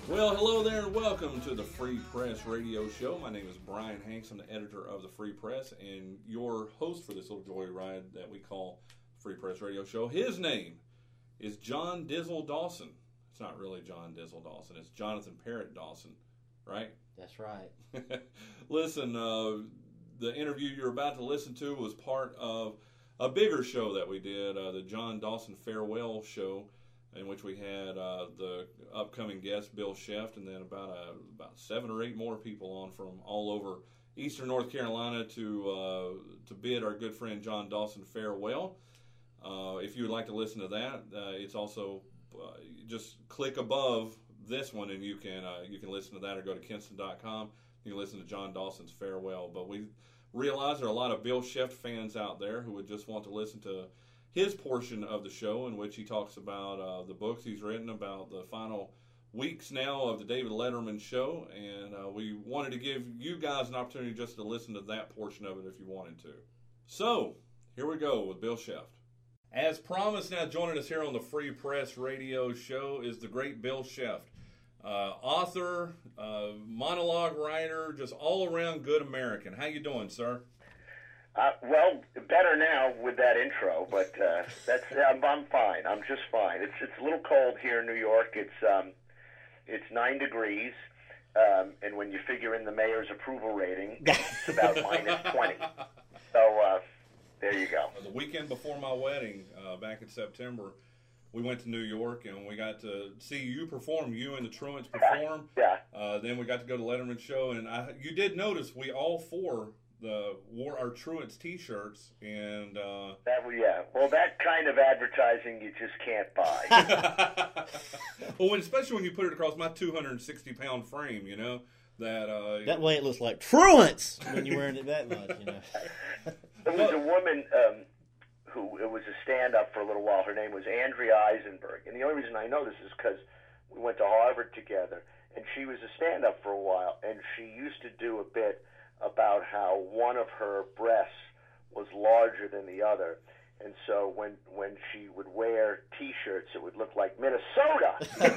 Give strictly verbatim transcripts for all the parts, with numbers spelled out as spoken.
Well, hello there and welcome to the Free Press Radio Show. My name is Brian Hanks. I'm the editor of the Free Press and your host for this little joyride that we call Free Press Radio Show. His name is John Dizzle Dawson. It's not really John Dizzle Dawson. It's Jonathan Parrott Dawson, right? That's right. Listen, uh, the interview you're about to listen to was part of a bigger show that we did, uh, the John Dawson Farewell Show, in which we had uh, the upcoming guest, Bill Sheft, and then about a, about seven or eight more people on from all over eastern North Carolina to uh, to bid our good friend John Dawson farewell. Uh, if you would like to listen to that, uh, it's also uh, just click above this one, and you can uh, you can listen to that, or go to Kinston dot com. You can listen to John Dawson's farewell. But we realize there are a lot of Bill Sheft fans out there who would just want to listen to his portion of the show, in which he talks about uh, the books he's written, about the final weeks now of the David Letterman show, and uh, we wanted to give you guys an opportunity just to listen to that portion of it if you wanted to. So, here we go with Bill Sheft. As promised, now joining us here on the Free Press Radio Show is the great Bill Sheft, uh, author, uh, monologue writer, just all-around good American. How you doing, sir? Uh, well, better now with that intro, but uh, that's I'm, I'm fine. I'm just fine. It's it's a little cold here in New York. It's um, it's nine degrees, um, and when you figure in the mayor's approval rating, it's about minus twenty. So uh, there you go. The weekend before my wedding, uh, back in September, we went to New York and we got to see you perform. You and the Truants perform. Yeah. Uh, then we got to go to Letterman's show, and I, you did notice we all four. The wore our Truants T-shirts, and uh, that yeah. Well, that kind of advertising you just can't buy. Well, when, especially when you put it across my two hundred sixty pound frame, you know that. Uh, that way, it looks like Truants when you're wearing it that much, you know. There was a woman um, who it was a stand-up for a little while. Her name was Andrea Eisenberg, and the only reason I know this is because we went to Harvard together, and she was a stand-up for a while, and she used to do a bit about how one of her breasts was larger than the other. And so when when she would wear T-shirts, it would look like Minnesota.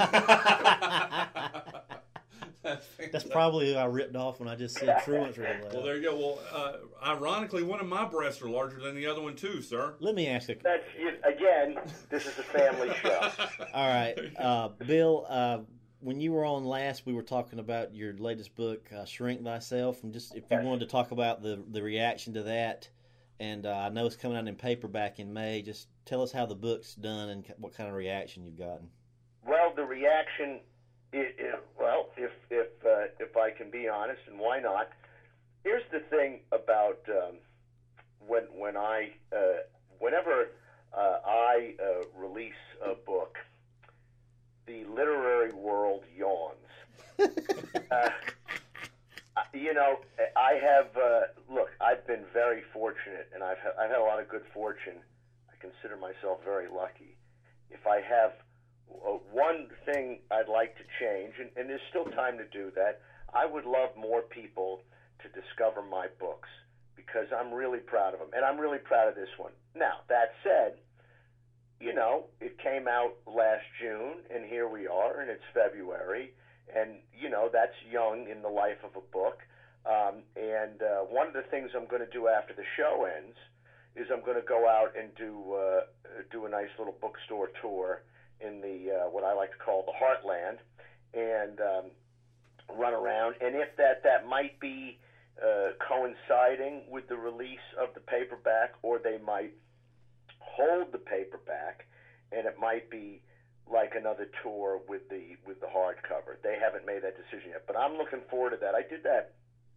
That's, That's probably who I ripped off when I just said Truants really loud. Well, there you go. Well, uh, ironically, one of my breasts are larger than the other one, too, sir. Let me ask you. That's, again, this is a family show. All right. Uh, Bill, uh, when you were on last, we were talking about your latest book, uh, Shrink Thyself, and just if you wanted to talk about the the reaction to that, and uh, I know it's coming out in paperback in May. Just tell us how the book's done and what kind of reaction you've gotten. Well, the reaction, it, it, well, if if uh, if I can be honest, and why not? Here's the thing about um, when when I uh, whenever uh, I uh, release a book, the literary world yawns. uh, you know, I have, uh, look, I've been very fortunate, and I've, ha- I've had a lot of good fortune. I consider myself very lucky. If I have uh, one thing I'd like to change, and, and there's still time to do that, I would love more people to discover my books, because I'm really proud of them, and I'm really proud of this one. Now, that said, you know, it came out last June, and here we are, and it's February, and, you know, that's young in the life of a book. Um, and uh, one of the things I'm going to do after the show ends is I'm going to go out and do uh, do a nice little bookstore tour in the uh, what I like to call the Heartland, and um, run around. And if that, that might be uh, coinciding with the release of the paperback, or they might hold the paperback, and it might be like another tour with the with the hardcover. They haven't made that decision yet, but I'm looking forward to that. I did that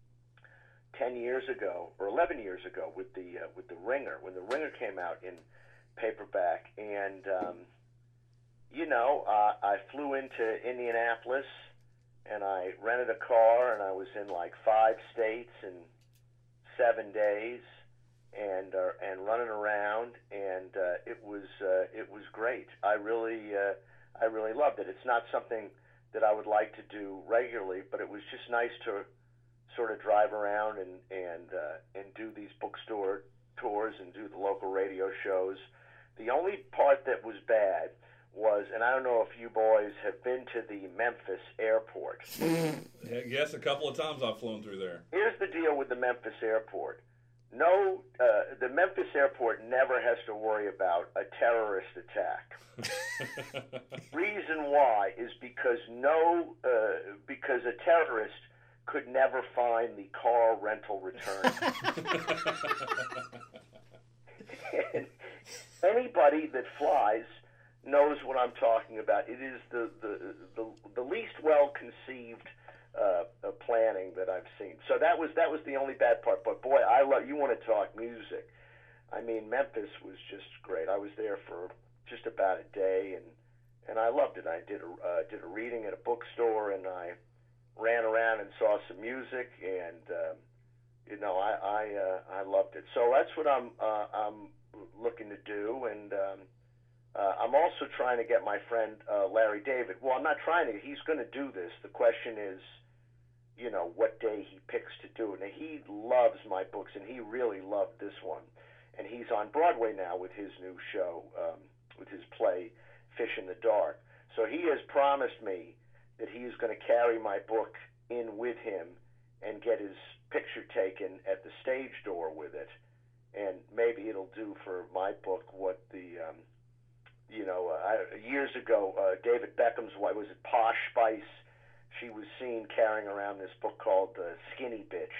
ten years ago or eleven years ago with the uh, with the Ringer, when the Ringer came out in paperback, and um, you know, uh, I flew into Indianapolis and I rented a car, and I was in like five states in seven days. And uh, and running around, and uh, it was uh, it was great. I really uh, I really loved it. It's not something that I would like to do regularly, but it was just nice to sort of drive around and and uh, and do these bookstore tours and do the local radio shows. The only part that was bad was, and I don't know if you boys have been to the Memphis airport. Yes, a couple of times I've flown through there. Here's the deal with the Memphis airport. No, uh, the Memphis airport never has to worry about a terrorist attack. Reason why is because no, uh, because a terrorist could never find the car rental return. And anybody that flies knows what I'm talking about. It is the the the, the least well conceived uh, uh, planning that I've seen. So that was that was the only bad part. But boy, I love. You want to talk music? I mean, Memphis was just great. I was there for just about a day, and and I loved it. I did a uh, did a reading at a bookstore, and I ran around and saw some music, and um, you know, I I uh, I loved it. So that's what I'm uh, I'm looking to do, and. Um, Uh, I'm also trying to get my friend uh, Larry David. Well, I'm not trying to. He's going to do this. The question is, you know, what day he picks to do it. Now, he loves my books, and he really loved this one. And he's on Broadway now with his new show, um, with his play, Fish in the Dark. So he has promised me that he is going to carry my book in with him and get his picture taken at the stage door with it. And maybe it'll do for my book what the... Um, You know, uh, I, years ago, uh, David Beckham's wife, was it Posh Spice? She was seen carrying around this book called uh, Skinny Bitch.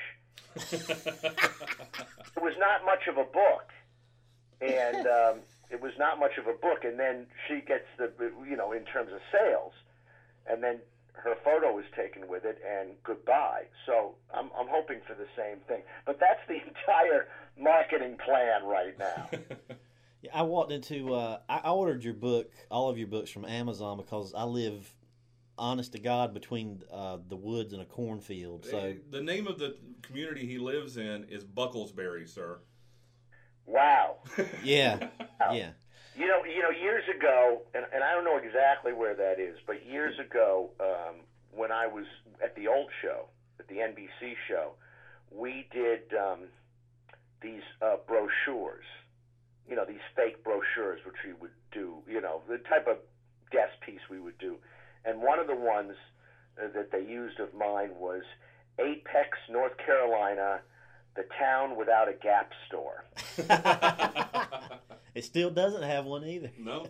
It was not much of a book, and um, it was not much of a book. And then she gets the, you know, in terms of sales, and then her photo was taken with it, and goodbye. So I'm, I'm hoping for the same thing. But that's the entire marketing plan right now. I walked into, uh, I ordered your book, all of your books from Amazon because I live, honest to God, between uh, the woods and a cornfield. So the name of the community he lives in is Bucklesbury, sir. Wow. Yeah, wow. yeah. You know, you know, years ago, and, and I don't know exactly where that is, but years ago, um, when I was at the old show, at the N B C show, we did um, these uh, brochures. You know, these fake brochures, which we would do, you know, the type of desk piece we would do. And one of the ones uh, that they used of mine was Apex, North Carolina, the town without a Gap store. It still doesn't have one either. No.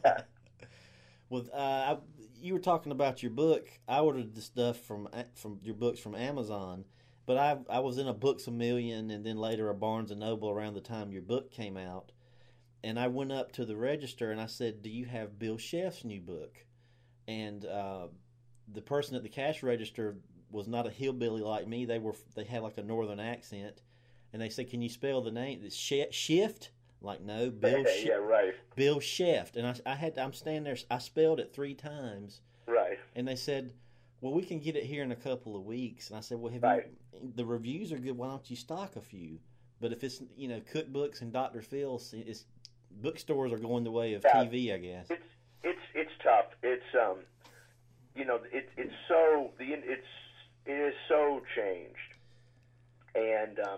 With uh, I, you were talking about your book. I ordered the stuff from from your books from Amazon, but I I was in a Books a Million and then later a Barnes and Noble around the time your book came out. And I went up to the register and I said, "Do you have Bill Sheff's new book?" And uh, the person at the cash register was not a hillbilly like me. They were they had like a northern accent, and they said, "Can you spell the name?" It's Shift. Like, no, Bill. Sh- yeah, right. Bill Sheft. And I, I had to, I'm standing there. I spelled it three times. Right. And they said, "Well, we can get it here in a couple of weeks." And I said, "Well, have right. you, the reviews are good. Why don't you stock a few?" But if it's, you know, cookbooks and Doctor Phil's, it's bookstores are going the way of yeah. T V, I guess. It's it's it's tough. It's um, you know, it it's so the it's it is so changed, and um,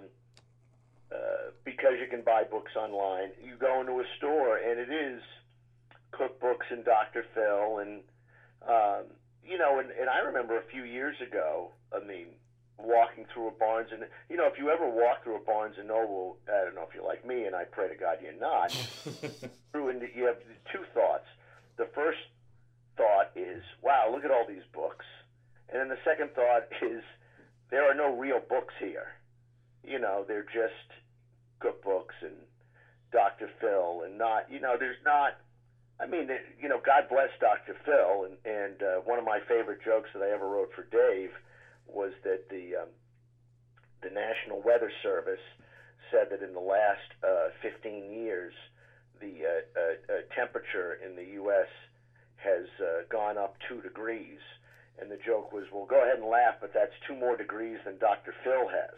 uh, because you can buy books online, you go into a store and it is cookbooks and Doctor Phil, and um, you know, and, and I remember a few years ago. I mean. Walking through a Barnes and you know if you ever walk through a Barnes and Noble, I don't know if you're like me, and I pray to God you're not. through and you have two thoughts. The first thought is, wow, look at all these books, and then the second thought is, there are no real books here. You know, they're just cookbooks and Doctor Phil, and not you know there's not. I mean, you know, God bless Doctor Phil, and and uh, one of my favorite jokes that I ever wrote for Dave was that the um, the National Weather Service said that in the last uh, fifteen years, the uh, uh, uh, temperature in the U S has uh, gone up two degrees. And the joke was, well, go ahead and laugh, but that's two more degrees than Doctor Phil has.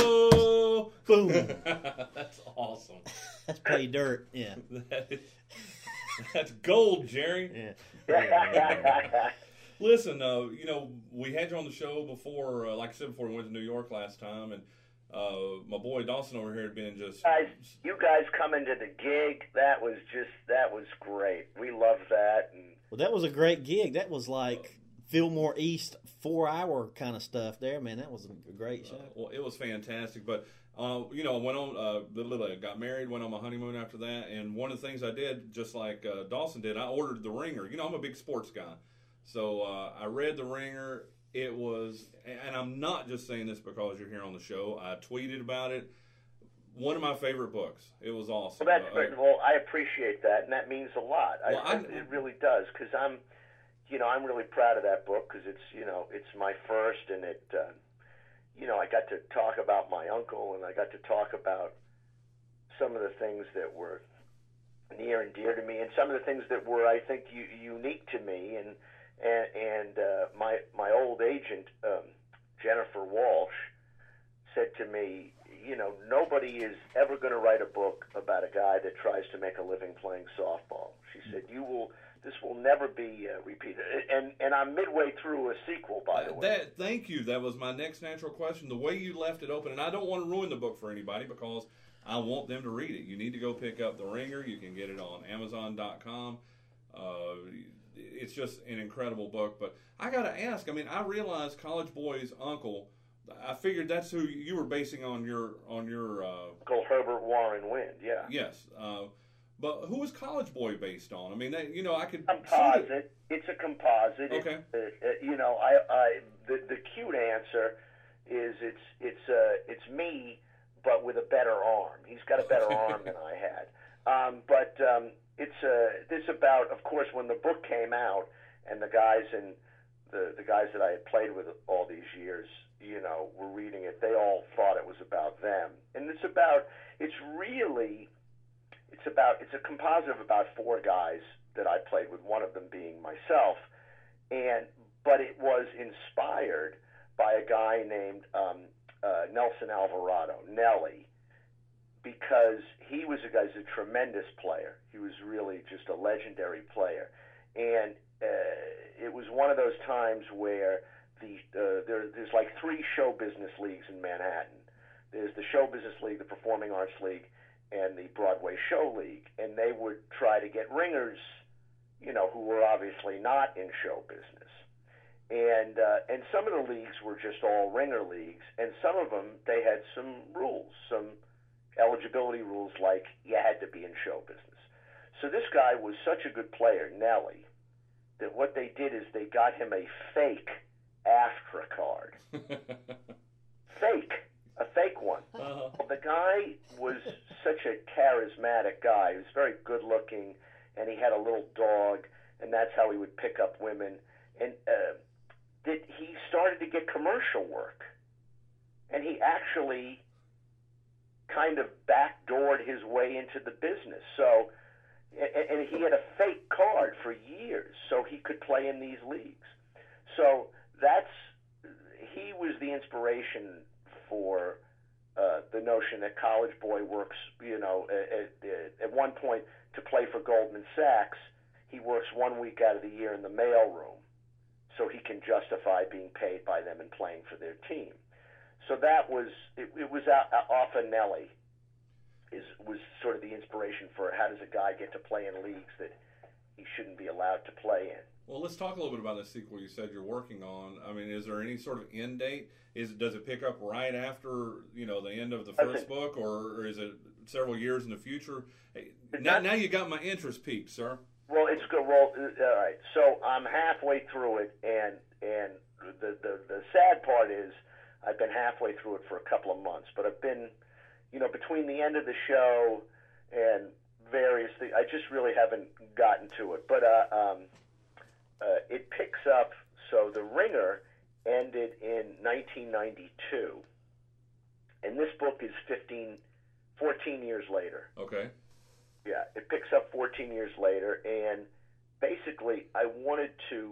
Oh! Boom. That's awesome. That's pay dirt, yeah. that is, that's gold, Jerry. Yeah. yeah. Listen, uh, you know, we had you on the show before, uh, like I said before, we went to New York last time, and uh, my boy Dawson over here had been just... Guys, you guys coming to the gig, that was just, that was great. We loved that, and Well, that was a great gig. That was like Fillmore East four-hour kind of stuff there, man. That was a great show. Uh, well, it was fantastic. But, uh, you know, I went on, uh, literally got married, went on my honeymoon after that. And one of the things I did, just like uh, Dawson did, I ordered The Ringer. You know, I'm a big sports guy. So uh, I read The Ringer. It was, and I'm not just saying this because you're here on the show. I tweeted about it. One of my favorite books. It was awesome. Well, that's uh, well, I appreciate that, and that means a lot. Well, I, I, it really does, because I'm, you know, I'm really proud of that book because it's, you know, it's my first, and it, uh, you know, I got to talk about my uncle, and I got to talk about some of the things that were near and dear to me, and some of the things that were, I think, u- unique to me, and and, and uh, my my old agent, um, Jennifer Walsh, said to me, you know, nobody is ever going to write a book about a guy that tries to make a living playing softball. She said, you will, this will never be uh, repeated. And and I'm midway through a sequel, by the way. That, thank you. That was my next natural question. The way you left it open, and I don't want to ruin the book for anybody because I want them to read it. You need to go pick up The Ringer. You can get it on Amazon dot com. Uh, it's just an incredible book. But I got to ask, I mean, I realized College Boy's uncle, I figured that's who you were basing on your on your. Uh, Uncle Herbert Warren Wind, yeah. Yes, uh, but who was College Boy based on? I mean, that, you know, I could. Composite. It. It's a composite. Okay. It, uh, you know, I, I the the cute answer is it's it's uh, it's me, but with a better arm. He's got a better arm than I had. Um, but um, it's uh, this about, of course, when the book came out, and the guys in the the guys that I had played with all these years, you know, were reading it, they all thought it was about them. And it's about, it's really, it's about, it's a composite of about four guys that I played with, one of them being myself. And, but it was inspired by a guy named um, uh, Nelson Alvarado, Nelly, because he was a guy's a tremendous player. He was really just a legendary player. And uh, it was one of those times where The, uh, there, there's like three show business leagues in Manhattan. There's the Show Business League, the Performing Arts League, and the Broadway Show League. And they would try to get ringers, you know, who were obviously not in show business. And uh, and some of the leagues were just all ringer leagues, and some of them, they had some rules, some eligibility rules, like you had to be in show business. So this guy was such a good player, Nelly, that what they did is they got him a fake AFTRA card. Fake. A fake one. Uh-huh. Well, the guy was such a charismatic guy. He was very good looking, and he had a little dog, and that's how he would pick up women. And uh, that he started to get commercial work. And he actually kind of backdoored his way into the business. So, and, and he had a fake card for years, so he could play in these leagues. So that's, he was the inspiration for uh, the notion that College Boy works, you know, at, at, at one point to play for Goldman Sachs, he works one week out of the year in the mailroom so he can justify being paid by them and playing for their team. So that was, it, it was off of Nelly, is, was sort of the inspiration for how does a guy get to play in leagues that he shouldn't be allowed to play in. Well, let's talk a little bit about the sequel you said you're working on. I mean, is there any sort of end date? Is does it pick up right after, you know, the end of the first book, or, or is it several years in the future? Hey, now, not, now you got my interest piqued, sir. Well, it's good. Well, all right. So I'm halfway through it, and and the, the the sad part is I've been halfway through it for a couple of months, but I've been, you know, between the end of the show and various things, I just really haven't gotten to it. But uh, um, uh, it picks up. So The Ringer ended in nineteen ninety-two, and this book is fifteen, fourteen years later. Okay. Yeah, it picks up fourteen years later, and basically I wanted to,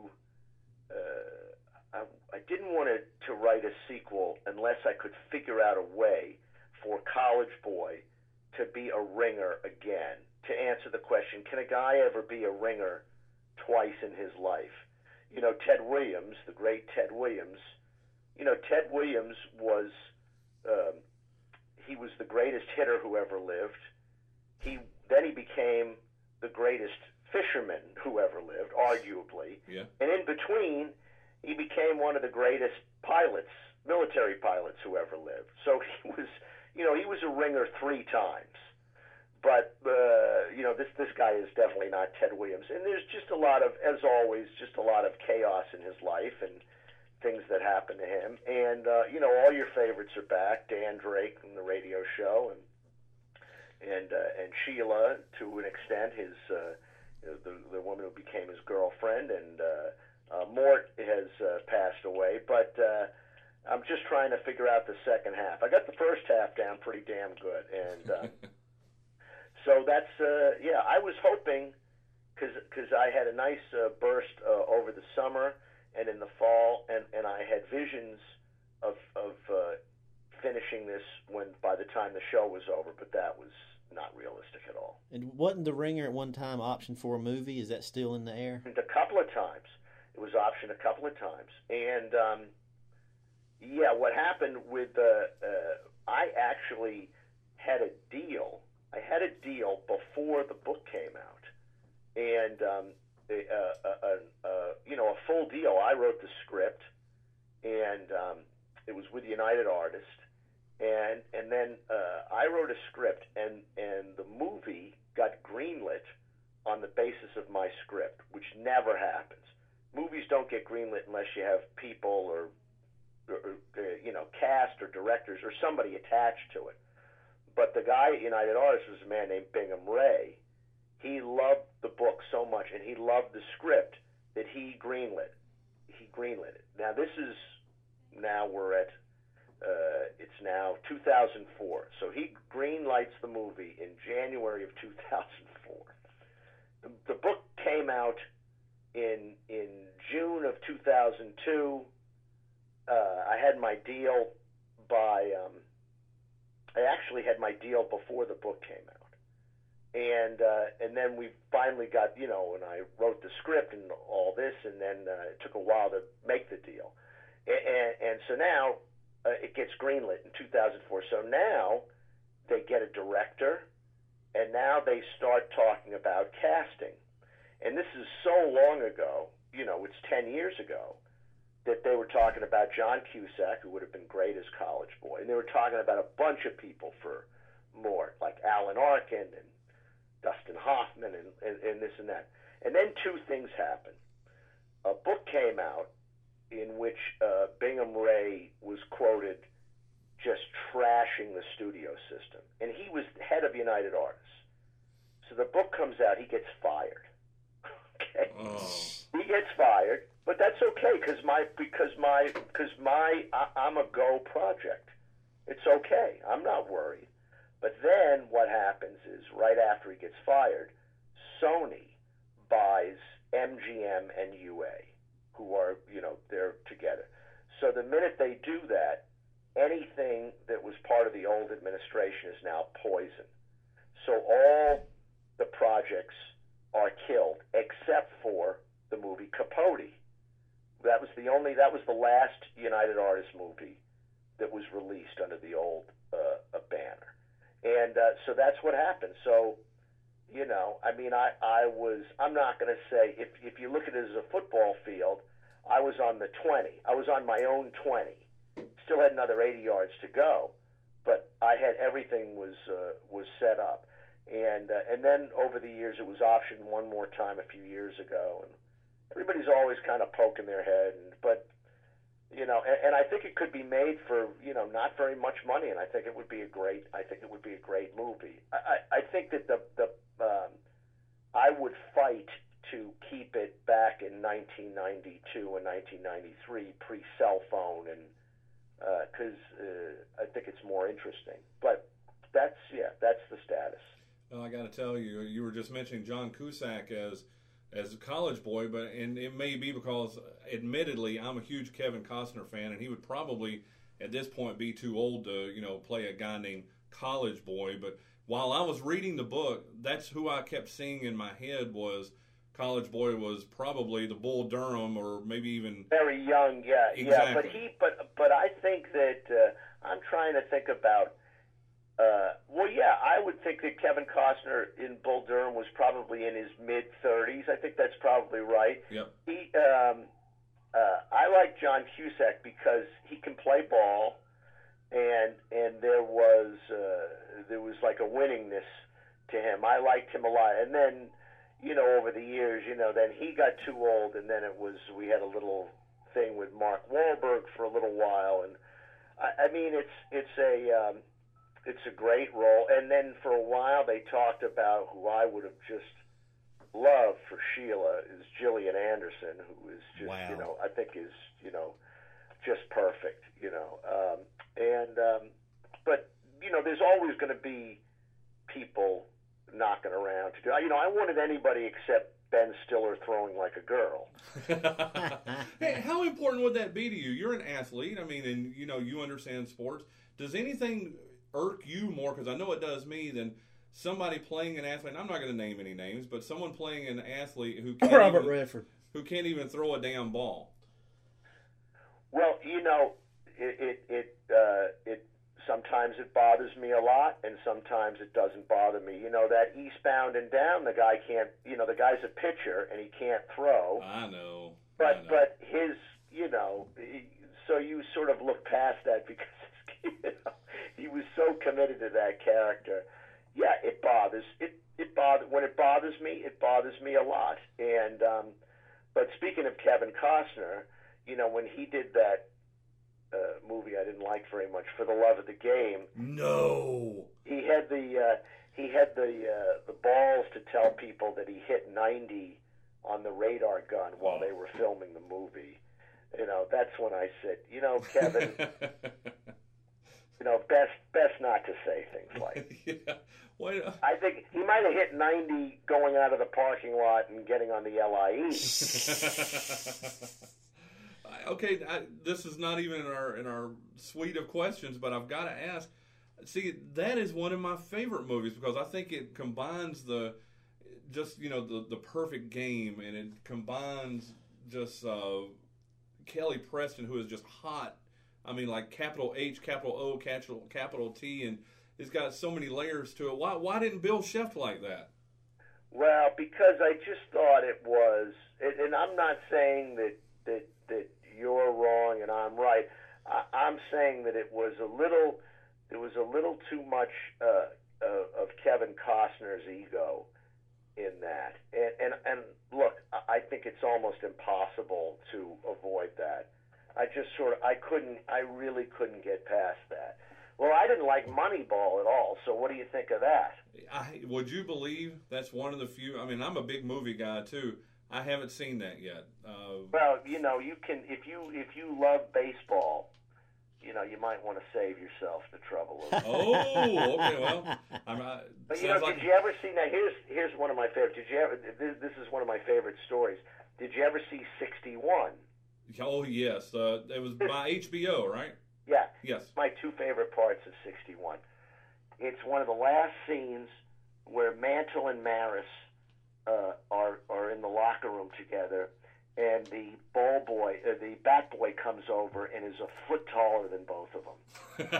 uh, I, I didn't want to, to write a sequel unless I could figure out a way for College Boy to be a ringer again, to answer the question, can a guy ever be a ringer twice in his life? You know, Ted Williams, the great Ted Williams, you know, Ted Williams was, um, he was the greatest hitter who ever lived. He Then he became the greatest fisherman who ever lived, arguably. Yeah. And in between, he became one of the greatest pilots, military pilots who ever lived. So he was, you know, he was a ringer three times. But, uh, you know, this this guy is definitely not Ted Williams. And there's just a lot of, as always, just a lot of chaos in his life and things that happen to him. And, uh, you know, all your favorites are back. Dan Drake from the radio show and and uh, and Sheila, to an extent, his uh, the, the woman who became his girlfriend. And uh, uh, Mort has uh, passed away. But uh, I'm just trying to figure out the second half. I got the first half down pretty damn good. And... Uh, So that's, uh, yeah, I was hoping, because I had a nice uh, burst uh, over the summer and in the fall, and, and I had visions of, of uh, finishing this when by the time the show was over, but that was not realistic at all. And wasn't The Ringer at one time optioned for a movie? Is that still in the air? And a couple of times. It was optioned a couple of times. And, um, yeah, what happened with, uh, uh, I actually had a deal. I had a deal before the book came out, and um, a, a, a, a, you know, a full deal. I wrote the script, and um, it was with United Artists, and and then uh, I wrote a script, and and the movie got greenlit on the basis of my script, which never happens. Movies don't get greenlit unless you have people or, or, or you know, cast or directors or somebody attached to it. But the guy at United Artists was a man named Bingham Ray. He loved the book so much, and he loved the script that he greenlit. He greenlit it. Now this is, now we're at, uh, it's now two thousand four. So he greenlights the movie in January of two thousand four. The, the book came out in in June of two thousand two. Uh, I had my deal by. Um, I actually had my deal before the book came out, and uh, and then we finally got, you know, and I wrote the script and all this, and then uh, it took a while to make the deal, and, and, and so now uh, it gets greenlit in two thousand four. So now they get a director, and now they start talking about casting, and this is so long ago, you know, it's ten years ago, that they were talking about John Cusack, who would have been great as College Boy, and they were talking about a bunch of people for Mort, like Alan Arkin and Dustin Hoffman and, and, and this and that. And then two things happened. A book came out in which uh, Bingham Ray was quoted just trashing the studio system, and he was head of United Artists. So the book comes out, he gets fired. Okay, Oh. he gets fired. But that's okay, because my because my because my I, I'm a go project. It's okay. I'm not worried. But then what happens is right after he gets fired, Sony buys M G M and U A, who are, you know, they're together. So the minute they do that, anything that was part of the old administration is now poison. So all the projects are killed except for the movie Capote. That was the only, that was the last United Artists movie that was released under the old uh, uh, banner. And uh, so that's what happened. So, you know, I mean, I, I was, I'm not going to say, if, if you look at it as a football field, I was on the twenty. I was on my own twenty. Still had another eighty yards to go, but I had, everything was, uh, was set up. And, uh, and then over the years, it was optioned one more time a few years ago. And everybody's always kind of poking their head, and, but, you know, and, and I think it could be made for, you know, not very much money, and I think it would be a great, I think it would be a great movie. I, I, I think that the, the um, I would fight to keep it back in nineteen ninety-two and nineteen ninety-three, pre-cell phone, and because uh, uh, I think it's more interesting. But that's, yeah, that's the status. Well, I got to tell you, you were just mentioning John Cusack as as a College Boy, but and it may be because, admittedly, I'm a huge Kevin Costner fan, and he would probably at this point be too old to, you know, play a guy named College Boy. But while I was reading the book, that's who I kept seeing in my head was College Boy was probably the Bull Durham, or maybe even very young. Yeah, exactly. yeah. But he, but but I think that uh, I'm trying to think about Uh, well, yeah, I would think that Kevin Costner in Bull Durham was probably in his mid thirties. I think that's probably right. Yep. He, um, uh, I like John Cusack because he can play ball, and and there was uh, there was like a winningness to him. I liked him a lot. And then, you know, over the years, you know, then he got too old, and then it was we had a little thing with Mark Wahlberg for a little while, and I, I mean, it's it's a um, it's a great role. And then for a while they talked about who I would have just loved for Sheila is Gillian Anderson, who is just, wow. you know, I think is, you know, just perfect, you know. Um, and, um, but, you know, there's always going to be people knocking around to do, you know, I wanted anybody except Ben Stiller throwing like a girl. Hey, how important would that be to you? You're an athlete. I mean, and, you know, you understand sports. Does anything irk you more, because I know it does me, than somebody playing an athlete, and I'm not going to name any names, but someone playing an athlete who can't Robert even, Redford, who can't even throw a damn ball? Well, you know, it it it, uh, it sometimes it bothers me a lot, and sometimes it doesn't bother me. You know, that eastbound and down, the guy can't. You know, the guy's a pitcher and he can't throw. I know, but I know. but his, you know, he, so you sort of look past that because you know, he was so committed to that character. Yeah, it bothers it. It bother when it bothers me. It bothers me a lot. And um, but speaking of Kevin Costner, you know, when he did that uh, movie I didn't like very much, For the Love of the Game. No. He had the uh, he had the uh, the balls to tell people that he hit ninety on the radar gun while they were filming the movie. You know, that's when I said, you know, Kevin, you know, best best not to say things like. Yeah. Wait, uh... I think he might have hit ninety going out of the parking lot and getting on the L I E. Okay, I, this is not even in our in our suite of questions, but I've got to ask. See, that is one of my favorite movies because I think it combines the just you know the the perfect game, and it combines just uh, Kelly Preston, who is just hot. I mean, like capital H, capital O, capital capital T, and it's got so many layers to it. Why why didn't Bill Sheff like that? Well, because I just thought it was, and, and I'm not saying that that that you're wrong and I'm right. I, I'm saying that it was a little, there was a little too much uh, uh, of Kevin Costner's ego in that. And, and and look, I think it's almost impossible to avoid that. I just sort of, I couldn't, I really couldn't get past that. Well, I didn't like Moneyball at all, so what do you think of that? I, would you believe that's one of the few, I mean, I'm a big movie guy, too. I haven't seen that yet. Uh, well, you know, you can, if you if you love baseball, you know, you might want to save yourself the trouble of Oh, okay, well. I'm, I, but, you know, like... did you ever see, now here's, here's one of my favorite, did you ever, this, this is one of my favorite stories. Did you ever see sixty-one? Oh, yes. Uh, it was by H B O, right? Yeah. Yes. My two favorite parts of sixty-one. It's one of the last scenes where Mantle and Maris uh, are are in the locker room together, and the ball boy, uh, the bat boy, comes over and is a foot taller than both of them.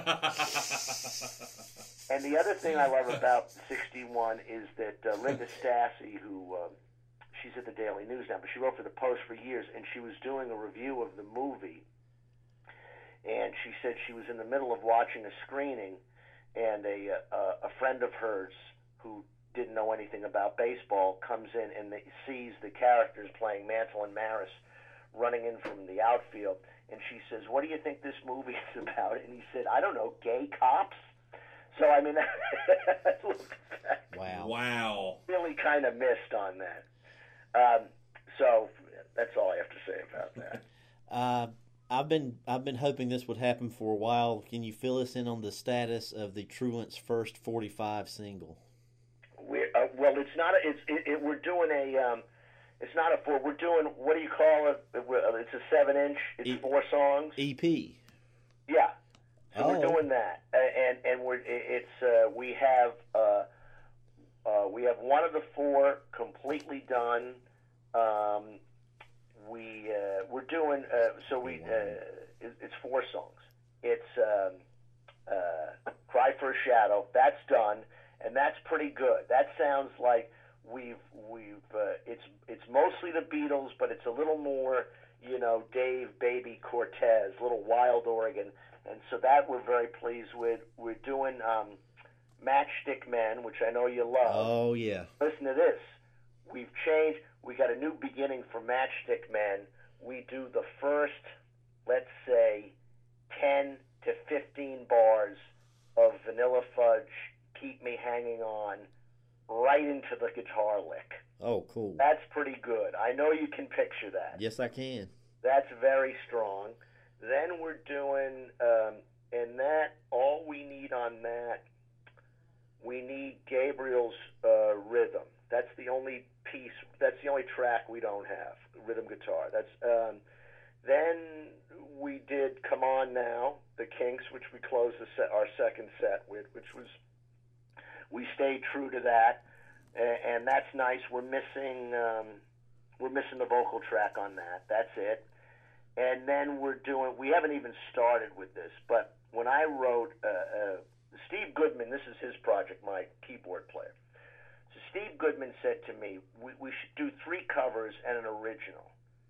And the other thing I love about sixty-one is that uh, Linda Stassi, who uh, she's at the Daily News now, but she wrote for the Post for years, and she was doing a review of the movie. And she said she was in the middle of watching a screening, and a a, a friend of hers who didn't know anything about baseball comes in and they, sees the characters playing Mantle and Maris running in from the outfield, and she says, "What do you think this movie is about?" And he said, "I don't know, gay cops." So I mean, wow, wow, really kind of missed on that. Um, so that's all I have to say about that. Uh, I've been I've been hoping this would happen for a while. Can you fill us in on the status of the Truant's first forty-five single? We're, uh, well, it's not. A, it's it, it, we're doing a. Um, it's not a four. We're doing, what do you call it? It's a seven inch. It's e- four songs. E P. Yeah. So oh. we're doing that, and and we're it's uh, we have uh, uh, we have one of the four completely done. Um, we uh, we're doing uh, so we uh, it, it's four songs. It's um, uh, Cry for a Shadow. That's done, and that's pretty good. That sounds like we've we've uh, it's it's mostly the Beatles, but it's a little more, you know, Dave Baby Cortez, little Wild Oregon, and so that we're very pleased with. We're doing um, Matchstick Men, which I know you love. Oh yeah. Listen to this. We've changed. We got a new beginning for Matchstick Men. We do the first, let's say, ten to fifteen bars of Vanilla Fudge, Keep Me Hanging On, right into the guitar lick. Oh, cool. That's pretty good. I know you can picture that. Yes, I can. That's very strong. Then we're doing, um, and that, all we need on that, we need Gabriel's uh, rhythm. That's the only piece, that's the only track we don't have, rhythm guitar. That's um, Then we did Come On Now, the Kinks, which we closed the set, our second set with, which was, we stayed true to that, and, and that's nice. We're missing, um, we're missing the vocal track on that. That's it. And then we're doing, we haven't even started with this, but when I wrote, uh, uh, Steve Goodman, this is his project, my keyboard player. So Steve Goodman said to me, we, we should do three covers and an original.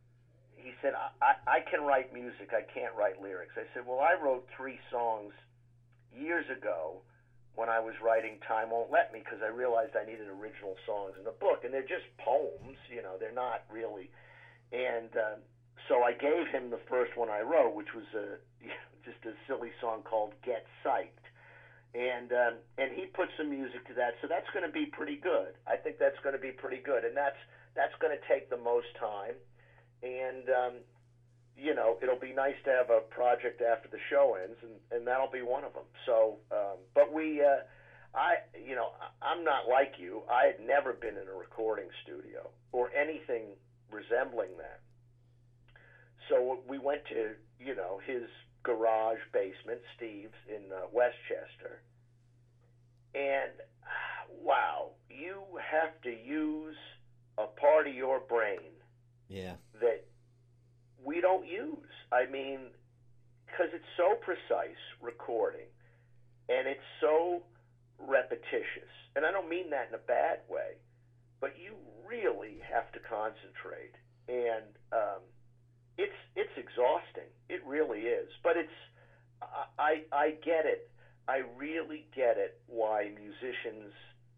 He said, I, I, I can write music, I can't write lyrics. I said, well, I wrote three songs years ago when I was writing Time Won't Let Me, because I realized I needed original songs in the book, and they're just poems, you know, they're not really. And uh, so I gave him the first one I wrote, which was a, just a silly song called Get Psyched. And um, and he put some music to that, so that's going to be pretty good. I think that's going to be pretty good, and that's that's going to take the most time. And um, you know, it'll be nice to have a project after the show ends, and, and that'll be one of them. So, um, but we, uh, I, you know, I'm not like you. I had never been in a recording studio or anything resembling that. So we went to, you know, his garage basement, Steve's in uh, Westchester, and wow, you have to use a part of your brain, yeah, that we don't use. I mean, because it's so precise recording, and it's so repetitious, and I don't mean that in a bad way, but you really have to concentrate, and um, it's it's exhausting. It really is. But it's I I get it. I really get it why musicians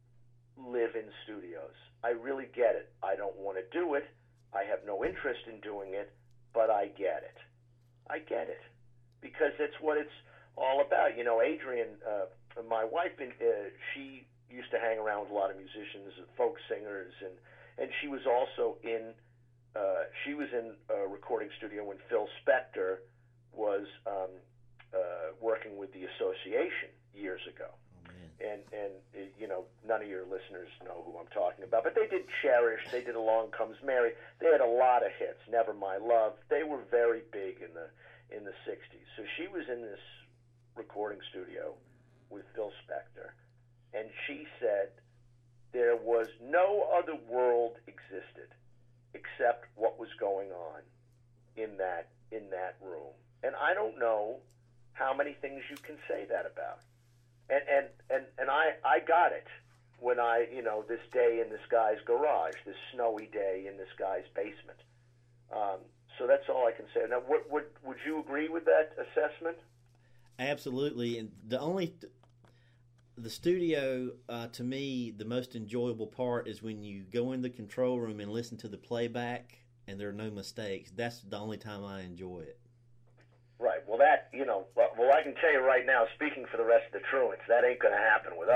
live in studios. I really get it. I don't want to do it. I have no interest in doing it, but I get it. I get it because it's what it's all about. You know, Adrian, uh, my wife, uh, she used to hang around with a lot of musicians, folk singers, and and she was also in. Uh, she was in a recording studio when Phil Spector was um, uh, working with the Association years ago. Oh, man. And, and uh, you know, none of your listeners know who I'm talking about. But they did Cherish. They did Along Comes Mary. They had a lot of hits. Never My Love. They were very big in the in the sixties. So she was in this recording studio with Phil Spector. And she said there was no other world existed except what was going on in that in that room. And I don't know how many things you can say that about. And and, and, and I, I got it when I, you know, this day in this guy's garage, this snowy day in this guy's basement. Um, so that's all I can say. Now, what, what, would you agree with that assessment? Absolutely. And the only... The studio, uh, to me, the most enjoyable part is when you go in the control room and listen to the playback and there are no mistakes. That's the only time I enjoy it. Right. Well, that, you know, well, I can tell you right now, speaking for the rest of the Truants, that ain't going to happen with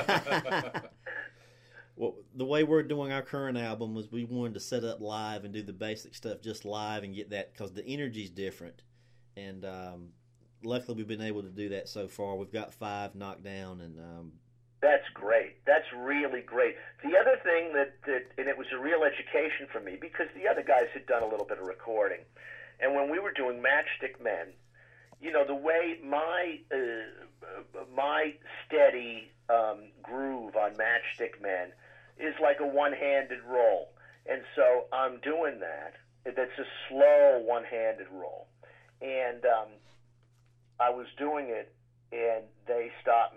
us. Well, the way we're doing our current album was we wanted to set up live and do the basic stuff just live and get that, because the energy's different. And, um, luckily, we've been able to do that so far. We've got five knocked down, and um, that's great. That's really great. The other thing that, that, and it was a real education for me, because the other guys had done a little bit of recording, and when we were doing Matchstick Men, you know, the way my uh, my steady um, groove on Matchstick Men is like a one-handed roll, and so I'm doing that. That's a slow one-handed roll, and um, I was doing it, and they stopped me.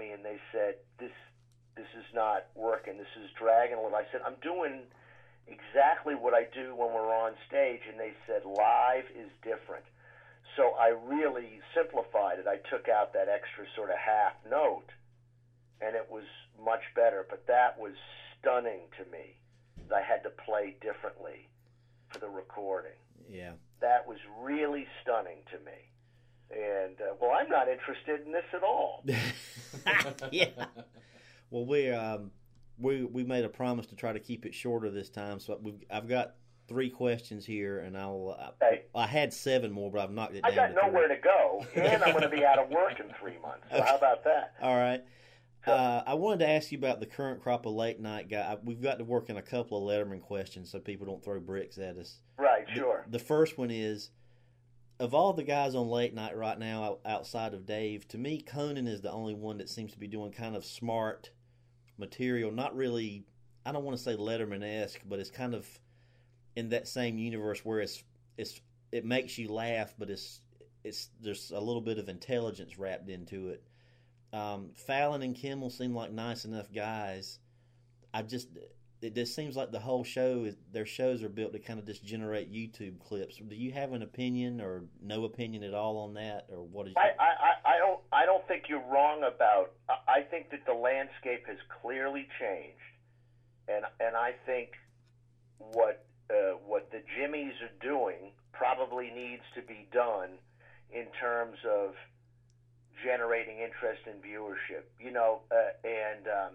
me and they said, this this is not working, this is dragging a little. I said, I'm doing exactly what I do when we're on stage, and they said, live is different. So I really simplified it. I took out that extra sort of half note, and it was much better. But that was stunning to me. I had to play differently for the recording. Yeah. That was really stunning to me. And, uh, well, I'm not interested in this at all. Yeah. Well, we um we we made a promise to try to keep it shorter this time, so we've, I've got three questions here, and I'll I, hey, I had seven more, but I've knocked it I down. got nowhere to go, and I'm going to be out of work in three months. So Okay. how about that? All right. Uh, I wanted to ask you about the current crop of late night guy. We've got to work in a couple of Letterman questions so people don't throw bricks at us. Right, sure. The, the first one is, of all the guys on late night right now outside of Dave, to me, Conan is the only one that seems to be doing kind of smart material. Not really, I don't want to say Letterman-esque, but it's kind of in that same universe where it's it's it makes you laugh, but it's it's there's a little bit of intelligence wrapped into it. Um, Fallon and Kimmel seem like nice enough guys. I just it just seems like the whole show is their shows are built to kind of just generate YouTube clips. Do you have an opinion or no opinion at all on that, or what is? I, I, I don't I don't think you're wrong about. I think that the landscape has clearly changed, and and I think what uh, what the Jimmies are doing probably needs to be done in terms of generating interest and viewership. You know, uh, and um,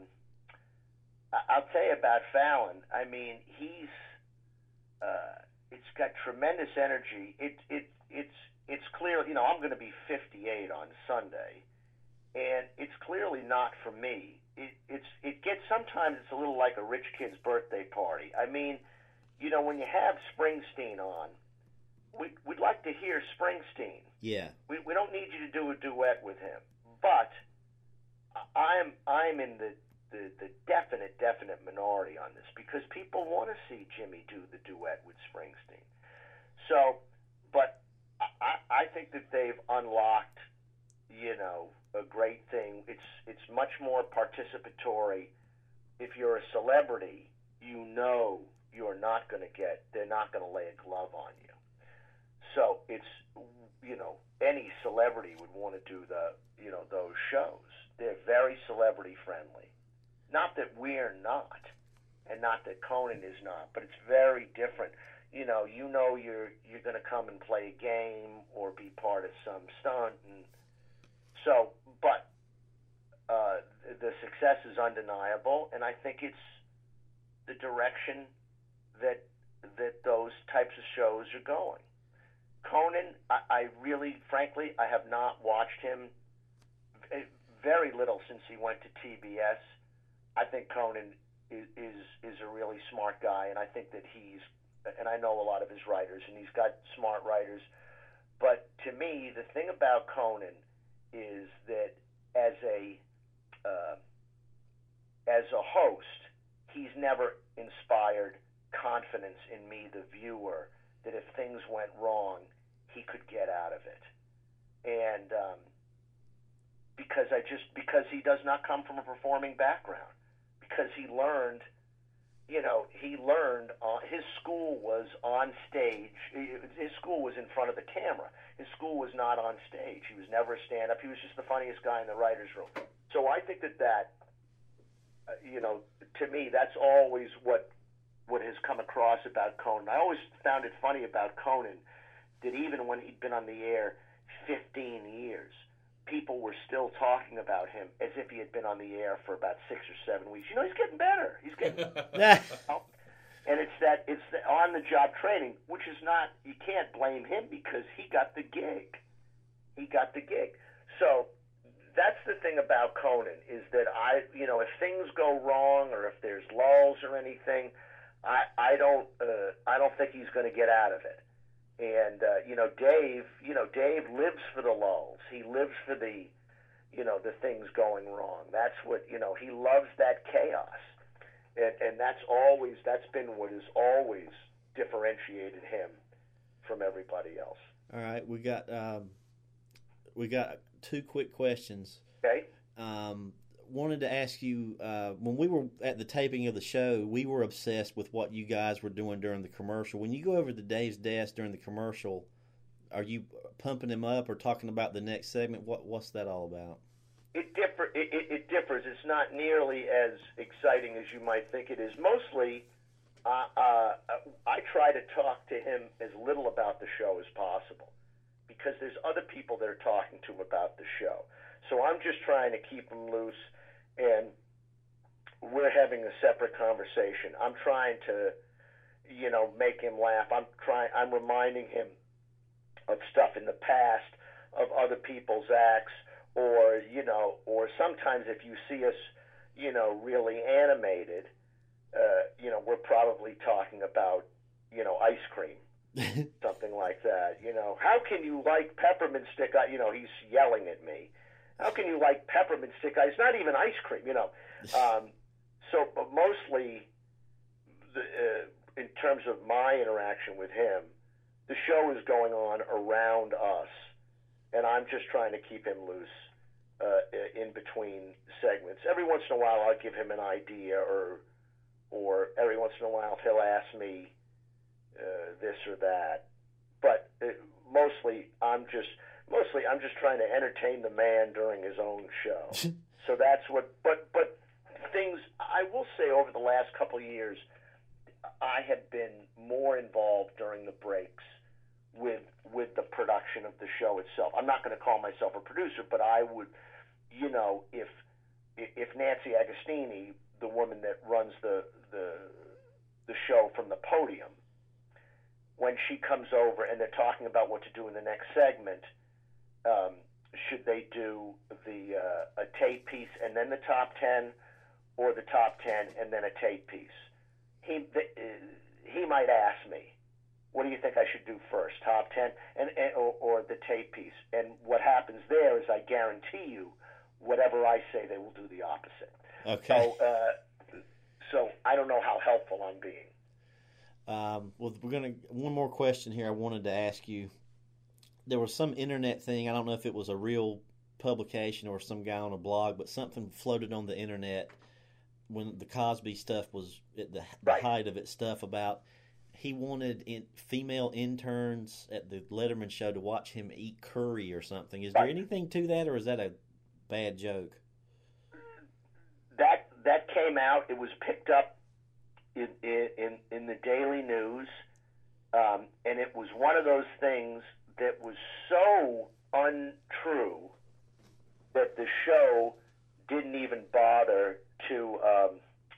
I'll tell you about Fallon. I mean, he's uh, it's got tremendous energy. It it it's it's clear. You know, I'm going to be fifty-eight on Sunday, and it's clearly not for me. It it's it gets sometimes it's a little like a rich kid's birthday party. I mean, you know, when you have Springsteen on, we we'd like to hear Springsteen. Yeah. We we don't need you to do a duet with him, but I'm I'm in the The, the definite, definite minority on this because people want to see Jimmy do the duet with Springsteen. So, but I, I think that they've unlocked, you know, a great thing. It's it's much more participatory. If you're a celebrity, you know you're not going to get, they're not going to lay a glove on you. So it's, you know, any celebrity would want to do the, you know, those shows. They're very celebrity friendly. Not that we're not, and not that Conan is not, but it's very different. You know, you know you're you're going to come and play a game or be part of some stunt, and so. But uh, the success is undeniable, and I think it's the direction that that those types of shows are going. Conan, I, I really, frankly, I have not watched him very little since he went to T B S. I think Conan is, is is a really smart guy, and I think that he's, and I know a lot of his writers, and he's got smart writers. But to me, the thing about Conan is that as a uh, as a host, he's never inspired confidence in me, the viewer, that if things went wrong, he could get out of it. And um, because I just because he does not come from a performing background. Because he learned, you know, he learned, uh, his school was on stage. His school was in front of the camera. His school was not on stage. He was never a stand-up. He was just the funniest guy in the writer's room. So I think that that, uh, you know, to me, that's always what what has come across about Conan. I always found it funny about Conan that even when he'd been on the air fifteen years, people were still talking about him as if he had been on the air for about six or seven weeks. You know, he's getting better. He's getting and it's that it's the on-the-job training, which is not, you can't blame him because he got the gig. He got the gig. So that's the thing about Conan is that I, you know, if things go wrong or if there's lulls or anything, I, I don't, uh, I don't think he's going to get out of it. And, uh, you know, Dave, you know, Dave lives for the lulls. He lives for the, you know, the things going wrong. That's what, you know, he loves that chaos. And, and that's always, that's been what has always differentiated him from everybody else. All right. We got, um, we got two quick questions. Okay. Um, wanted to ask you, uh, when we were at the taping of the show, we were obsessed with what you guys were doing during the commercial. When you go over to Dave's desk during the commercial, are you pumping him up or talking about the next segment? What What's that all about? It, differ, it, it, it differs. It's not nearly as exciting as you might think it is. Mostly, uh, uh, I try to talk to him as little about the show as possible because there's other people that are talking to him about the show. So I'm just trying to keep him loose, and we're having a separate conversation. I'm trying to, you know, make him laugh. I'm trying. I'm reminding him of stuff in the past, of other people's acts, or, you know, or sometimes if you see us, you know, really animated, uh, you know, we're probably talking about, you know, ice cream, something like that. You know, how can you like peppermint stick? You know, he's yelling at me. How can you like peppermint stick? It's not even ice cream, you know. Um, so, but mostly, the, uh, in terms of my interaction with him, the show is going on around us, and I'm just trying to keep him loose uh, in between segments. Every once in a while, I'll give him an idea, or or every once in a while, he'll ask me uh, this or that. But uh, mostly, I'm just mostly I'm just trying to entertain the man during his own show. So that's what. But but things I will say over the last couple of years, I have been more involved during the breaks with with the production of the show itself. I'm not going to call myself a producer, but I would, you know, if if Nancy Agostini, the woman that runs the the the show from the podium, when she comes over and they're talking about what to do in the next segment, um, should they do the uh, a tape piece and then the top ten, or the top ten and then a tape piece? He the, uh, he might ask me, what do you think I should do first, top ten and, and or, or the tape piece? And what happens there is I guarantee you, whatever I say, they will do the opposite. Okay. So, uh, so I don't know how helpful I'm being. Um, well, we're gonna one more question here. I wanted to ask you. There was some internet thing. I don't know if it was a real publication or some guy on a blog, but something floated on the internet when the Cosby stuff was at the, the Right. height of its stuff about. He wanted in, female interns at the Letterman show to watch him eat curry or something. Is there Right. anything to that, or is that a bad joke? That that came out. It was picked up in in in the Daily News, um, and it was one of those things that was so untrue that the show didn't even bother to um,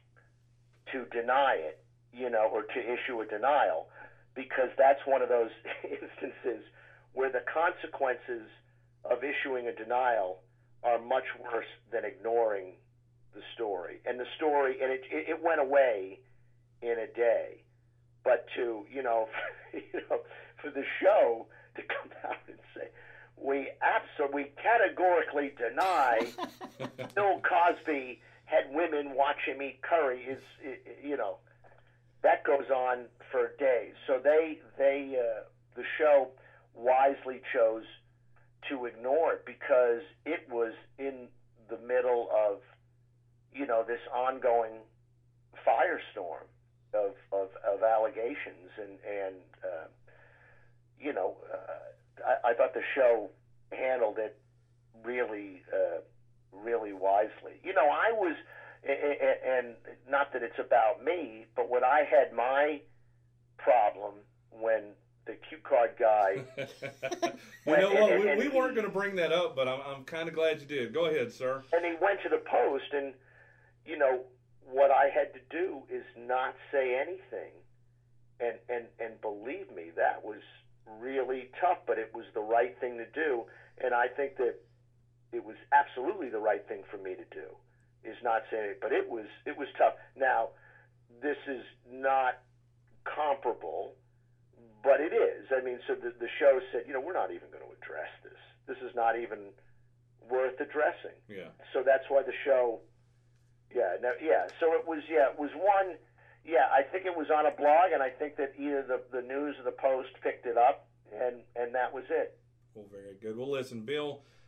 to deny it. You know, or to issue a denial, because that's one of those instances where the consequences of issuing a denial are much worse than ignoring the story. And the story, and it it went away in a day. But to, you know, you know, for the show to come out and say, we absolutely, we categorically deny Bill Cosby had women watch him eat curry is, you know, that goes on for days. So they, they, uh, the show wisely chose to ignore it because it was in the middle of, you know, this ongoing firestorm of of, of allegations, and and uh, you know, uh, I, I thought the show handled it really, uh, really wisely. You know, I was. And not that it's about me, but when I had my problem when the cue card guy... you know what? And, we, and we weren't going to bring that up, but I'm, I'm kind of glad you did. Go ahead, sir. And he went to the Post, and, you know, what I had to do is not say anything. And, and, and believe me, that was really tough, but it was the right thing to do. And I think that it was absolutely the right thing for me to do. Is not saying it, but it was it was tough. Now, this is not comparable, but it is. I mean, so the the show said, you know, we're not even going to address this. This is not even worth addressing. Yeah. So that's why the show, yeah, no, yeah. So it was, yeah, it was one, yeah. I think it was on a blog, and I think that either the the News or the Post picked it up, and and that was it. Well, very good. Well, listen, Bill,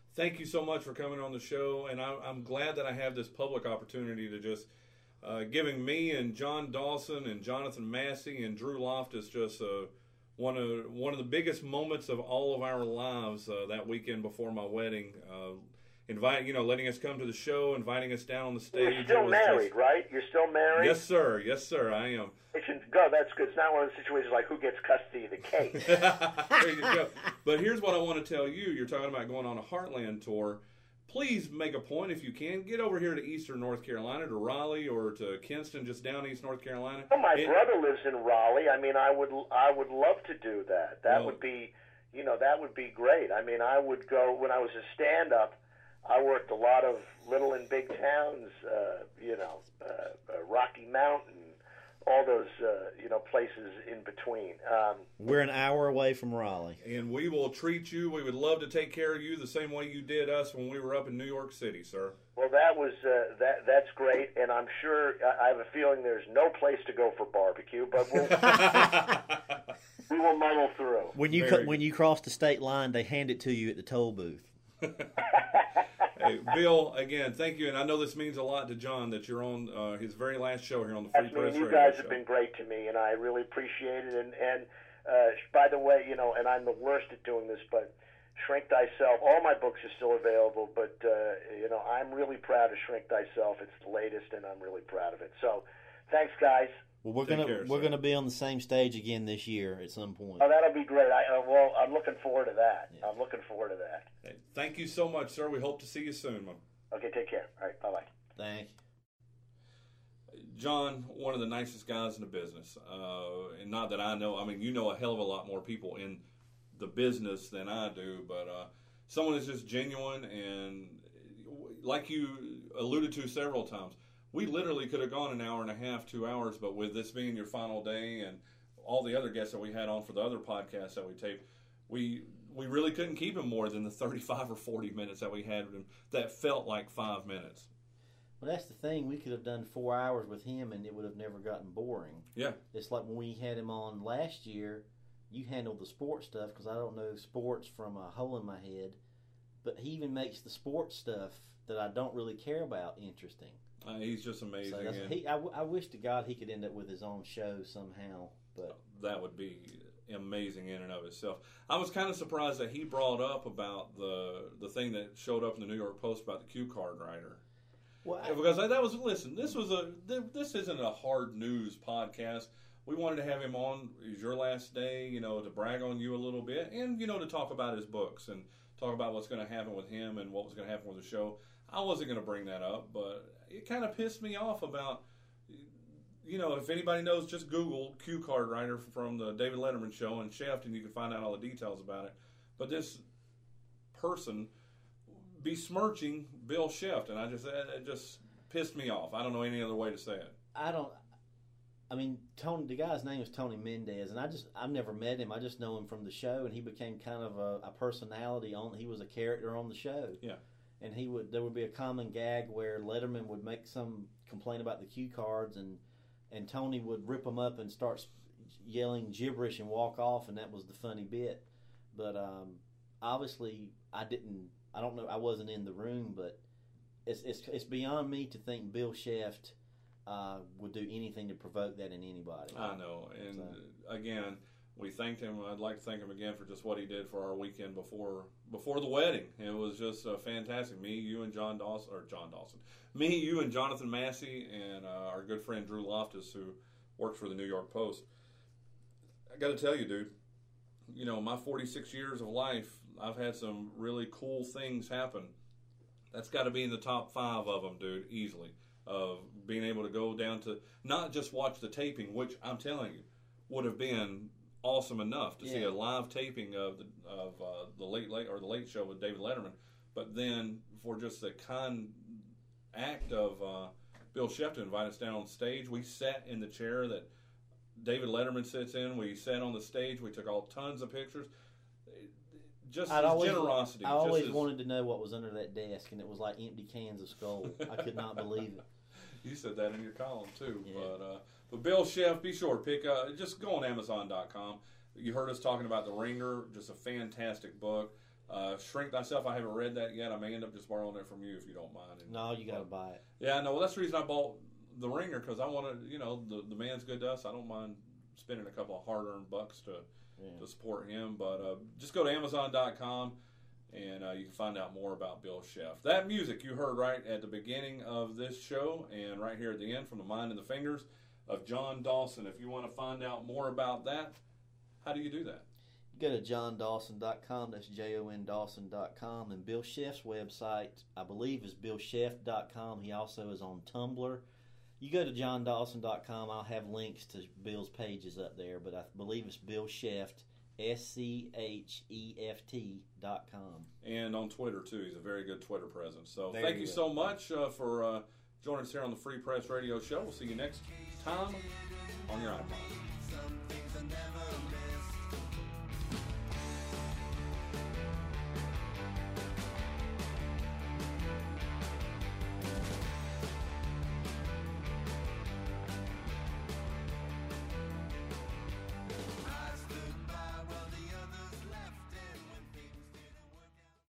thank you so much for coming on the show, and I, I'm glad that I have this public opportunity to just uh, giving me and John Dawson and Jonathan Massey and Drew Loftus just uh, one of one of the biggest moments of all of our lives uh, that weekend before my wedding. Uh, invite you know, letting us come to the show, inviting us down on the stage. You're still married, just, right? You're still married? Yes, sir. Yes, sir. I am. It should go. That's good. It's not one of those situations like who gets custody of the case. There you go. But here's what I want to tell you. You're talking about going on a Heartland tour. Please make a point, if you can, get over here to Eastern North Carolina, to Raleigh or to Kinston, just down East North Carolina. Well, my it, brother lives in Raleigh. I mean, I would I would love to do that. That well, would be, you know, that would be great. I mean, I would go, when I was a stand-up, I worked a lot of little and big towns, uh, you know, uh, uh, Rocky Mountain, all those, uh, you know, places in between. Um, We're an hour away from Raleigh. And we will treat you. We would love to take care of you the same way you did us when we were up in New York City, sir. Well, that was uh, that. That's great, and I'm sure. I have a feeling there's no place to go for barbecue, but we'll, we will muddle through. When you co- when you cross the state line, they hand it to you at the toll booth. Hey, Bill, again, thank you, and I know this means a lot to John that you're on uh, his very last show here on the Free That's Press me, and Radio you guys Show. have been great to me, and I really appreciate it. And and uh, by the way, you know, and I'm the worst at doing this, but Shrink Thyself, all my books are still available, but uh, you know, I'm really proud of Shrink Thyself. It's the latest, and I'm really proud of it. So, thanks, guys. Well, we're Take gonna care, we're sir. gonna be on the same stage again this year at some point. Oh, that'll be great. I uh, well, I'm looking forward to that. Yeah. I'm looking forward to that. Hey, thank you so much, sir. We hope to see you soon, man. Okay, take care. All right, bye bye. Thank you. John, one of the nicest guys in the business, uh, and not that I know. I mean, you know a hell of a lot more people in the business than I do, but uh, someone that's just genuine, and like you alluded to several times, we literally could have gone an hour and a half, two hours, but with this being your final day and all the other guests that we had on for the other podcasts that we taped, we we really couldn't keep him more than the thirty-five or forty minutes that we had with him. That felt like five minutes. Well, that's the thing. We could have done four hours with him, and it would have never gotten boring. Yeah. It's like when we had him on last year. You handled the sports stuff because I don't know sports from a hole in my head, but he even makes the sports stuff that I don't really care about interesting. Uh, he's just amazing. So that's, and he, I, w- I wish to God he could end up with his own show somehow. But that would be amazing in and of itself. I was kind of surprised that he brought up about the the thing that showed up in the New York Post about the cue card writer. well, I, Because that was, listen, this was a this isn't a hard news podcast. We wanted to have him on. It was your last day, you know, to brag on you a little bit, and you know, to talk about his books and talk about what's going to happen with him and what was going to happen with the show. I wasn't going to bring that up, but it kind of pissed me off about, you know, if anybody knows, just Google cue card writer from the David Letterman show and Chef, and you can find out all the details about it. But this person besmirching Bill Sheft, and I just it just pissed me off. I don't know any other way to say it. I don't. I mean, Tony. The guy's name is Tony Mendez, and I just I've never met him. I just know him from the show, and he became kind of a, a personality on. He was a character on the show. Yeah. And he would there would be a common gag where Letterman would make some complaint about the cue cards, and and Tony would rip them up and start yelling gibberish and walk off, and that was the funny bit. But um, obviously, I didn't. I don't know. I wasn't in the room, but it's it's it's beyond me to think Bill Sheft uh, would do anything to provoke that in anybody. I know. And So. again, we thanked him. I'd like to thank him again for just what he did for our weekend before before the wedding. It was just uh, fantastic. Me, you, and John Dawson, or John Dawson. Me, you, and Jonathan Massey, and uh, our good friend Drew Loftus, who works for the New York Post. I got to tell you, dude, you know, my forty-six years of life, I've had some really cool things happen. That's got to be in the top five of them, dude, easily. Of being able to go down to not just watch the taping, which I'm telling you would have been awesome enough to Yeah. see a live taping of the of uh, the late late or the Late Show with David Letterman, but then for just the kind act of uh, Bill Sheft to invite us down on stage, we sat in the chair that David Letterman sits in. We sat on the stage. We took all tons of pictures. Just I'd his always, generosity. I just always his- wanted to know what was under that desk, and it was like empty cans of Skull. I could not believe it. You said that in your column too. Yeah. But uh, but Bill Sheft, be sure to pick uh, just go on Amazon dot com. You heard us talking about The Ringer, just a fantastic book. Uh, Shrink Thyself, I haven't read that yet. I may end up just borrowing it from you if you don't mind. And, No, you got to buy it. Yeah, no, well, that's the reason I bought The Ringer, because I want to, you know, the, the man's good to us. I don't mind spending a couple of hard-earned bucks to, Yeah. to support him. But uh, just go to Amazon dot com, and uh, you can find out more about Bill Sheff. That music you heard right at the beginning of this show and right here at the end from The Mind and the Fingers of John Dawson. If you want to find out more about that, how do you do that? Go to john dawson dot com. That's J O N Dawson dot com. And Bill Sheff's website, I believe, is bill sheff dot com. He also is on Tumblr. You go to john dawson dot com. I'll have links to Bill's pages up there, but I believe it's Bill Scheft, S C H E F T dot com. And on Twitter, too. He's a very good Twitter presence. So There thank you you go. so much uh, for uh, joining us here on the Free Press Radio Show. We'll see you next time on your iPod. Some things are never